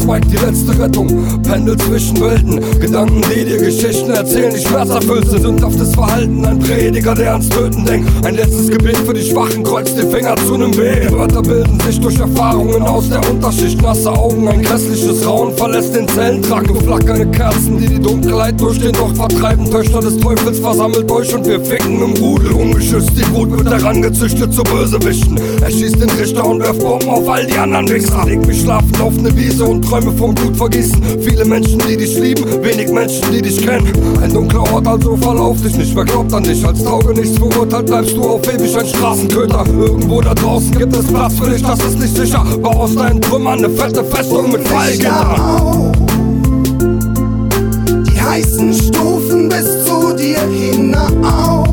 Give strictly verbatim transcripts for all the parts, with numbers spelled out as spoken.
Mike die letzte Rettung. Pendel zwischen Welten, Gedanken, die dir Geschichten erzählen, die schmerzerfüllt sind. Sündhaftes Verhalten, ein Prediger, der ans Töten denkt. Ein letztes Gebet für die Schwachen, kreuzt die Finger zu nem Weg. Wörter bilden sich durch Erfahrungen aus der Unterschicht. Nasse Augen, ein grässliches Raunen verlässt den Zellentrakt. Flackernde Kerzen, die die Dunkelheit durch den Docht vertreiben. Töchter des Teufels versammelt euch und wir ficken im Rudel. Ungeschützt, die Wut wird herangezüchtet zu Bösewichten. Er schießt den Richter und werft Bomben auf all die anderen Wichser. Leg mich schlafend auf ne Wiese und träume vom Blut vergießen. Viele Menschen, die dich lieben, wenig Menschen, die dich kennen. Ein dunkler Ort, also verlauf dich nicht. Wer glaubt an dich? Als Tauge nichts verurteilt, bleibst du auf ewig ein Straßenköter. Irgendwo da draußen gibt es Platz für dich, das ist nicht sicher. Bau aus deinen Trümmern ne fette Festung mit Fallgittern. Die heißen Stufen bis zu dir hinauf.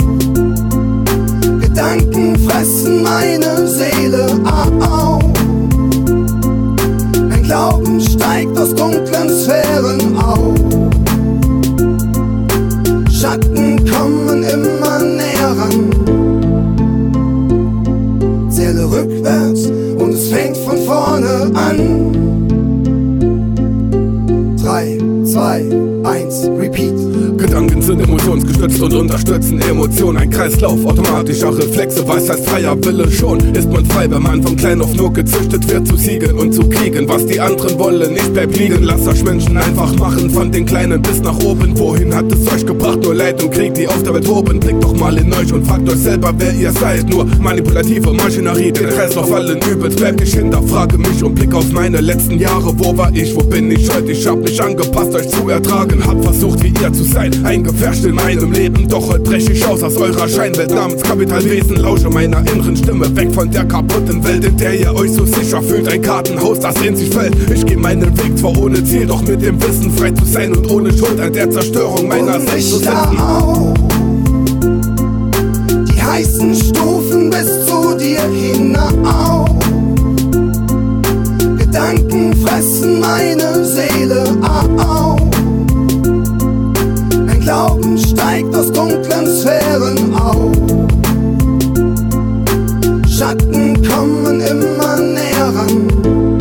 Gedanken fressen meine Seele auf. Mein Glauben steigt aus dunklen Sphären auf. Schatten kommen immer näher ran. Zähle rückwärts und es fängt von vorne an. Drei, zwei, eins, repeat. Gedanken sind emotionsgestützt und unterstützen Emotionen. Ein Kreislauf automatischer Reflexe, weiß heißt freier Wille schon. Ist man frei, wenn man von klein auf nur gezüchtet wird, zu siegen und zu kriegen. Was die anderen wollen, nicht bleibt liegen. Lasst euch Menschen einfach machen, von den Kleinen bis nach oben. Wohin hat es euch gebracht? Nur Leid und Krieg, die auf der Welt toben. Blickt doch mal in euch und fragt euch selber, wer ihr seid. Nur manipulative Maschinerie, den Kreislauf allen übelst. Bleib ich hinterfrage mich und blick auf meine letzten Jahre. Wo war ich, wo bin ich heute? Ich hab mich angepasst, euch zu ertragen. Hab versucht, wie ihr zu sein, eingefärscht in meinem Leben. Doch heute brech ich aus aus eurer Scheinwelt namens Kapitalwesen. Lausche meiner inneren Stimme, weg von der kaputten Welt, in der ihr euch so sicher fühlt. Ein Kartenhaus, das in sich fällt. Ich geh meinen Weg zwar ohne Ziel, doch mit dem Wissen frei zu sein und ohne Schuld an der Zerstörung meiner selbst zu sitzen. Die heißen Stufen bis zu dir hinauf. Gedanken fressen meine Seele auf. Mein Glauben steigt aus dunklen Sphären auf. Schatten kommen immer näher ran.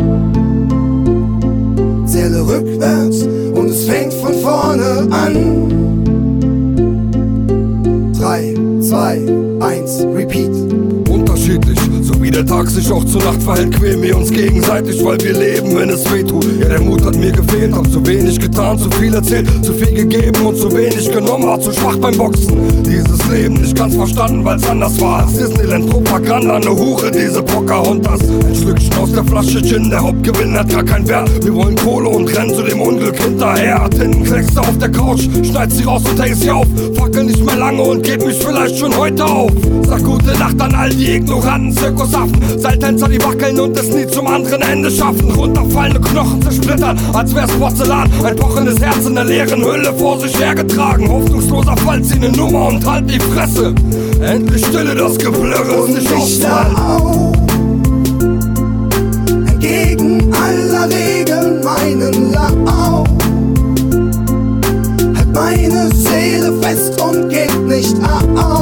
Zähle rückwärts und es fängt von vorne an. Drei, zwei, eins, repeat. Unterschiedlich, so wie der Tag sich auch zur Nacht verhält, quälen wir uns gegenseitig, weil wir leben, wenn es weh tut. Ja, der Mut hat mir gefehlt, hab zu wenig getan, zu viel erzählt, zu viel gegeben und zu wenig genommen, war zu schwach beim Boxen. Dieses Leben nicht ganz verstanden, weil's anders war als Disneyland, Propaganda, ne Hure, diese Pocahontas. Ein Schlückchen aus der Flasche Gin, der Hauptgewinn hat gar keinen Wert. Wir wollen Kohle und rennen zu dem Unglück hinterher. Tintenkleckse auf der Couch, schneid sie raus und häng sie auf. Fackel nicht mehr lange und geb mich vielleicht schon heute auf. Sag gute Nacht an all die ignoranten Zirkusaffen, Seiltänzer, die wackeln und es nie zum anderen Ende schaffen. Runterfallende Knochen zersplittern, als wär's Porzellan. Ein pochendes Herz in der leeren Hülle vor sich hergetragen. Hoffnungsloser Fall, zieh ne Nummer und halt die Fresse. Endlich stille das Geblirre, und nicht ich da auf. Entgegen aller Regeln meinen Lauf. Halt meine Seele fest und geht nicht auf.